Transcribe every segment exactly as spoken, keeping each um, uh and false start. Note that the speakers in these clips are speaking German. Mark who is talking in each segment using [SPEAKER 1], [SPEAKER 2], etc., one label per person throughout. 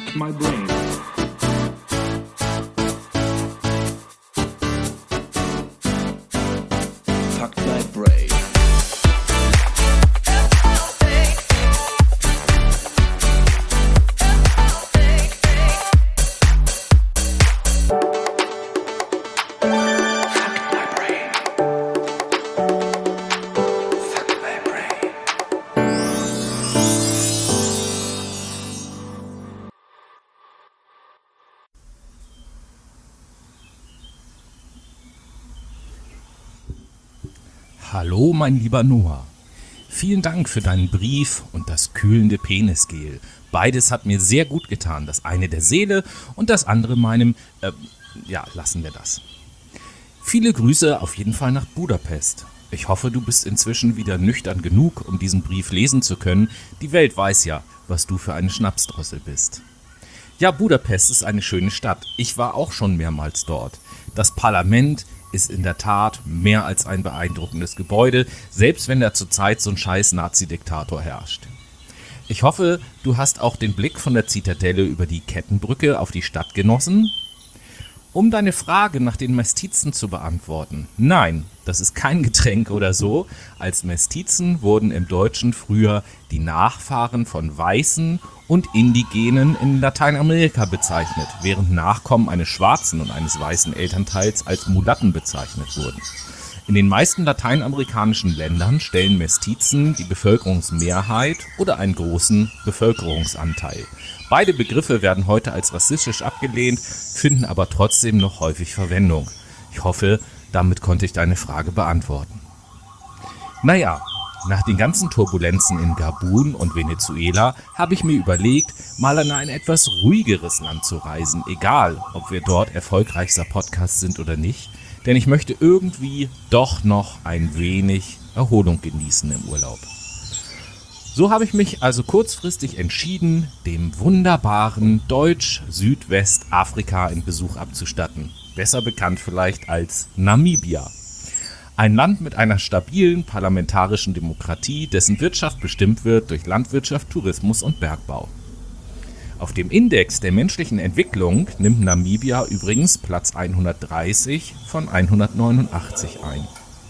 [SPEAKER 1] Fuck my brain. Fuck my brain.
[SPEAKER 2] Hallo, mein lieber Noah. Vielen Dank für deinen Brief und das kühlende Penisgel. Beides hat mir sehr gut getan. Das eine der Seele und das andere meinem... Äh, ja, lassen wir das. Viele Grüße auf jeden Fall nach Budapest. Ich hoffe, du bist inzwischen wieder nüchtern genug, um diesen Brief lesen zu können. Die Welt weiß ja, was du für eine Schnapsdrossel bist. Ja, Budapest ist eine schöne Stadt. Ich war auch schon mehrmals dort. Das Parlament ist in der Tat mehr als ein beeindruckendes Gebäude, selbst wenn da zurzeit so ein scheiß Nazi-Diktator herrscht. Ich hoffe, du hast auch den Blick von der Zitadelle über die Kettenbrücke auf die Stadt genossen. Um deine Frage nach den Mestizen zu beantworten: Nein, das ist kein Getränk oder so. Als Mestizen wurden im Deutschen früher die Nachfahren von Weißen und Indigenen in Lateinamerika bezeichnet, während Nachkommen eines schwarzen und eines weißen Elternteils als Mulatten bezeichnet wurden. In den meisten lateinamerikanischen Ländern stellen Mestizen die Bevölkerungsmehrheit oder einen großen Bevölkerungsanteil. Beide Begriffe werden heute als rassistisch abgelehnt, finden aber trotzdem noch häufig Verwendung. Ich hoffe, damit konnte ich deine Frage beantworten. Naja, nach den ganzen Turbulenzen in Gabun und Venezuela habe ich mir überlegt, mal an ein etwas ruhigeres Land zu reisen, egal ob wir dort erfolgreichster Podcast sind oder nicht, denn ich möchte irgendwie doch noch ein wenig Erholung genießen im Urlaub. So habe ich mich also kurzfristig entschieden, dem wunderbaren Deutsch-Südwestafrika einen Besuch abzustatten, besser bekannt vielleicht als Namibia. Ein Land mit einer stabilen parlamentarischen Demokratie, dessen Wirtschaft bestimmt wird durch Landwirtschaft, Tourismus und Bergbau. Auf dem Index der menschlichen Entwicklung nimmt Namibia übrigens Platz hundertdreißig von hundertneunundachtzig ein.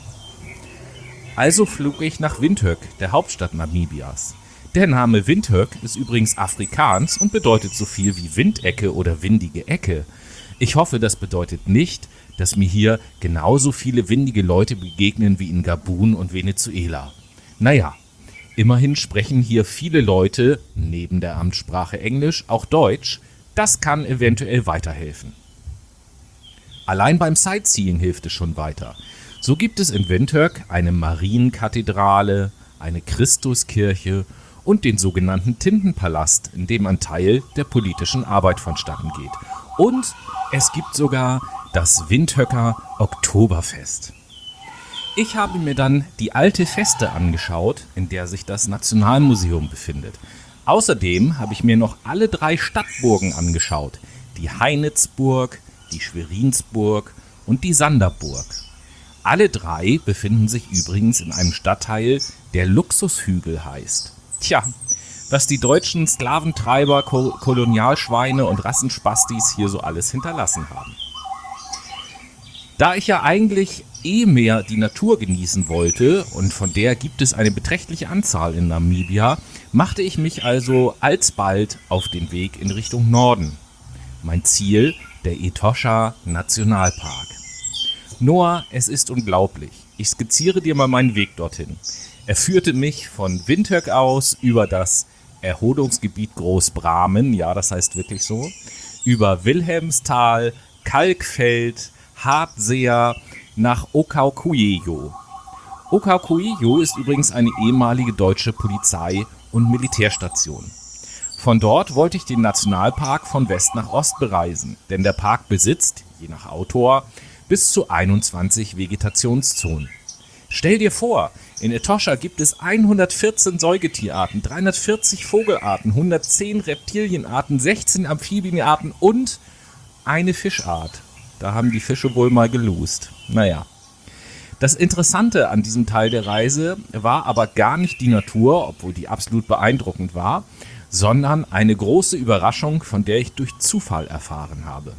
[SPEAKER 2] Also flog ich nach Windhoek, der Hauptstadt Namibias. Der Name Windhoek ist übrigens Afrikaans und bedeutet so viel wie Windecke oder windige Ecke. Ich hoffe, das bedeutet nicht, dass mir hier genauso viele windige Leute begegnen wie in Gabun und Venezuela. Naja, immerhin sprechen hier viele Leute, neben der Amtssprache Englisch, auch Deutsch. Das kann eventuell weiterhelfen. Allein beim Sightseeing hilft es schon weiter. So gibt es in Windhoek eine Marienkathedrale, eine Christuskirche und den sogenannten Tintenpalast, in dem ein Teil der politischen Arbeit vonstatten geht. Und es gibt sogar das Windhoeker Oktoberfest. Ich habe mir dann die alte Feste angeschaut, in der sich das Nationalmuseum befindet. Außerdem habe ich mir noch alle drei Stadtburgen angeschaut. Die Heinitzburg, die Schwerinsburg und die Sanderburg. Alle drei befinden sich übrigens in einem Stadtteil, der Luxushügel heißt. Tja, was die deutschen Sklaventreiber, Ko- Kolonialschweine und Rassenspastis hier so alles hinterlassen haben. Da ich ja eigentlich eh mehr die Natur genießen wollte, und von der gibt es eine beträchtliche Anzahl in Namibia, machte ich mich also alsbald auf den Weg in Richtung Norden. Mein Ziel, der Etosha Nationalpark. Noah, es ist unglaublich. Ich skizziere dir mal meinen Weg dorthin. Er führte mich von Windhoek aus über das Erholungsgebiet Großbramen, ja, das heißt wirklich so, über Wilhelmsthal, Kalkfeld, Hartseer nach Okaukuejo. Okaukuejo ist übrigens eine ehemalige deutsche Polizei- und Militärstation. Von dort wollte ich den Nationalpark von West nach Ost bereisen, denn der Park besitzt, je nach Autor, bis zu einundzwanzig Vegetationszonen. Stell dir vor, in Etosha gibt es hundertvierzehn Säugetierarten, dreihundertvierzig Vogelarten, hundertzehn Reptilienarten, sechzehn Amphibienarten und eine Fischart. Da haben die Fische wohl mal geloost. Naja. Das Interessante an diesem Teil der Reise war aber gar nicht die Natur, obwohl die absolut beeindruckend war, sondern eine große Überraschung, von der ich durch Zufall erfahren habe.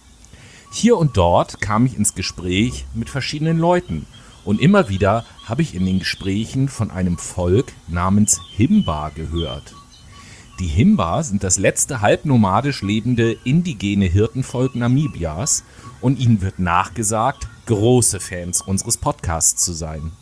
[SPEAKER 2] Hier und dort kam ich ins Gespräch mit verschiedenen Leuten und immer wieder habe ich in den Gesprächen von einem Volk namens Himba gehört. Die Himba sind das letzte halbnomadisch lebende indigene Hirtenvolk Namibias und ihnen wird nachgesagt, große Fans unseres Podcasts zu sein.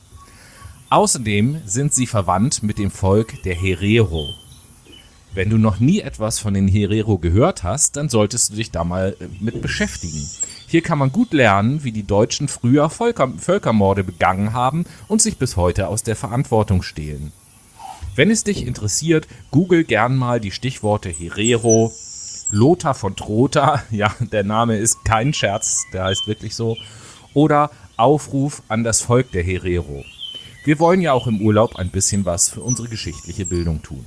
[SPEAKER 2] Außerdem sind sie verwandt mit dem Volk der Herero. Wenn du noch nie etwas von den Herero gehört hast, dann solltest du dich da mal mit beschäftigen. Hier kann man gut lernen, wie die Deutschen früher Völker, Völkermorde begangen haben und sich bis heute aus der Verantwortung stehlen. Wenn es dich interessiert, google gern mal die Stichworte Herero, Lothar von Trotha, ja, der Name ist kein Scherz, der heißt wirklich so, oder Aufruf an das Volk der Herero. Wir wollen ja auch im Urlaub ein bisschen was für unsere geschichtliche Bildung tun.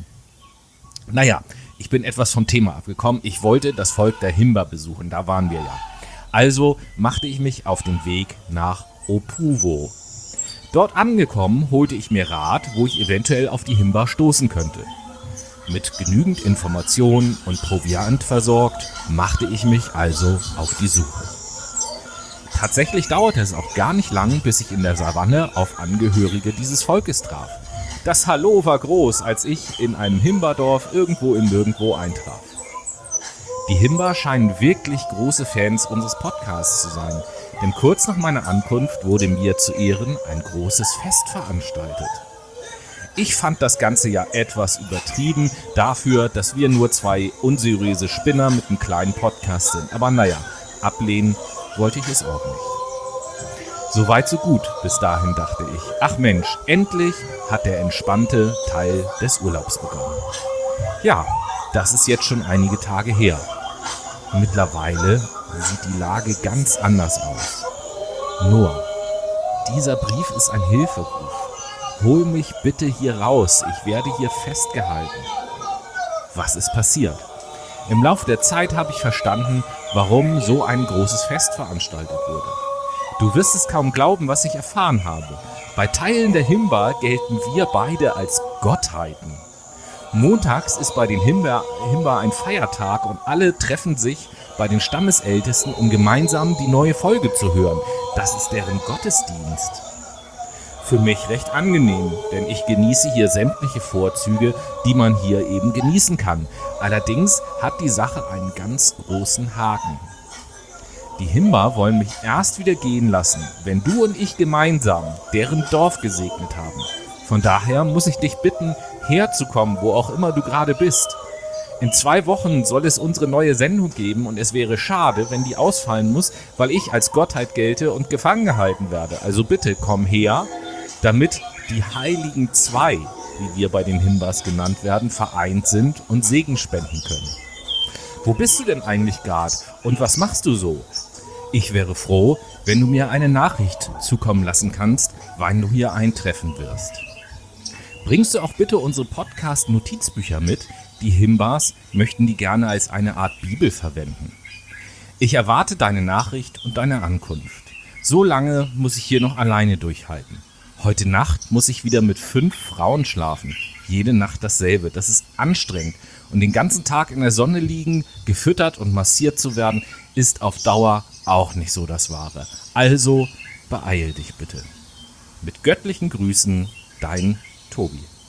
[SPEAKER 2] Naja, ich bin etwas vom Thema abgekommen. Ich wollte das Volk der Himba besuchen, da waren wir ja. Also machte ich mich auf den Weg nach Opuwo. Dort angekommen, holte ich mir Rat, wo ich eventuell auf die Himba stoßen könnte. Mit genügend Informationen und Proviant versorgt, machte ich mich also auf die Suche. Tatsächlich dauerte es auch gar nicht lang, bis ich in der Savanne auf Angehörige dieses Volkes traf. Das Hallo war groß, als ich in einem Himba-Dorf irgendwo im Nirgendwo eintraf. Die Himba scheinen wirklich große Fans unseres Podcasts zu sein, denn kurz nach meiner Ankunft wurde mir zu Ehren ein großes Fest veranstaltet. Ich fand das Ganze ja etwas übertrieben dafür, dass wir nur zwei unseriöse Spinner mit einem kleinen Podcast sind. Aber naja, ablehnen wollte ich es auch nicht. Soweit so gut, bis dahin dachte ich. Ach Mensch, endlich hat der entspannte Teil des Urlaubs begonnen. Ja, das ist jetzt schon einige Tage her. Mittlerweile sieht die Lage ganz anders aus. Nur, dieser Brief ist ein Hilferuf. Hol mich bitte hier raus, ich werde hier festgehalten. Was ist passiert? Im Laufe der Zeit habe ich verstanden, warum so ein großes Fest veranstaltet wurde. Du wirst es kaum glauben, was ich erfahren habe. Bei Teilen der Himba gelten wir beide als Gottheiten. Montags ist bei den Himba, Himba ein Feiertag und alle treffen sich bei den Stammesältesten, um gemeinsam die neue Folge zu hören. Das ist deren Gottesdienst. Für mich recht angenehm, denn ich genieße hier sämtliche Vorzüge, die man hier eben genießen kann. Allerdings hat die Sache einen ganz großen Haken. Die Himba wollen mich erst wieder gehen lassen, wenn du und ich gemeinsam deren Dorf gesegnet haben. Von daher muss ich dich bitten, herzukommen, wo auch immer du gerade bist. In zwei Wochen soll es unsere neue Sendung geben und es wäre schade, wenn die ausfallen muss, weil ich als Gottheit gelte und gefangen gehalten werde. Also bitte komm her, damit die Heiligen Zwei, wie wir bei den Himbas genannt werden, vereint sind und Segen spenden können. Wo bist du denn eigentlich gerade und was machst du so? Ich wäre froh, wenn du mir eine Nachricht zukommen lassen kannst, wann du hier eintreffen wirst. Bringst du auch bitte unsere Podcast-Notizbücher mit? Die Himbas möchten die gerne als eine Art Bibel verwenden. Ich erwarte deine Nachricht und deine Ankunft. So lange muss ich hier noch alleine durchhalten. Heute Nacht muss ich wieder mit fünf Frauen schlafen. Jede Nacht dasselbe. Das ist anstrengend. Und den ganzen Tag in der Sonne liegen, gefüttert und massiert zu werden, ist auf Dauer auch nicht so das Wahre. Also beeil dich bitte. Mit göttlichen Grüßen, dein Tobi.